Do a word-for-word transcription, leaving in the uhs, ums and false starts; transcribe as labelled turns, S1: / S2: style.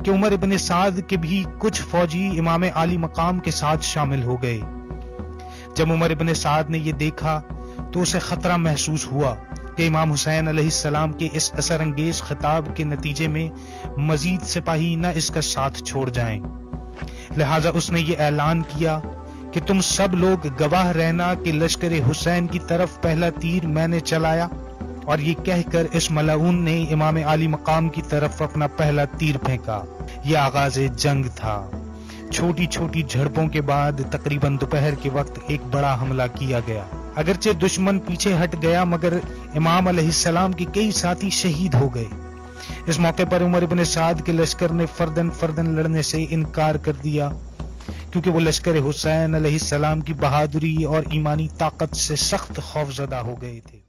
S1: कि उमर इब्न साद के भी कुछ फौजी इमाम आली मकाम के साथ शामिल हो गए। जब उमर इब्न साद ने यह देखा तो उसे खतरा महसूस हुआ कि इमाम हुसैन अलैहिस्सलाम के इस असरअंगेज खिताब के नतीजे में मजीद सिपाही न इसका साथ छोड़ जाएं। लिहाजा उसने ये ऐलान किया कि तुम सब लोग गवाह रहना कि लश्कर हुसैन की तरफ पहला तीर मैंने चलाया, और ये कहकर इस मलाऊन ने इमाम आली मकाम की तरफ अपना पहला तीर फेंका। यह आगाज जंग था। छोटी छोटी झड़पों के बाद तकरीबन दोपहर के वक्त एक बड़ा हमला किया गया। अगरचे दुश्मन पीछे हट गया, मगर इमाम अलैहिस्सलाम के कई साथी शहीद हो गए। इस मौके पर उमर इब्न साद के लश्कर ने फर्दन फर्दन लड़ने से इनकार कर दिया, क्योंकि वो लश्कर हुसैन अलैहिस्सलाम की बहादुरी और ईमानी ताकत से सख्त खौफजदा हो गए थे।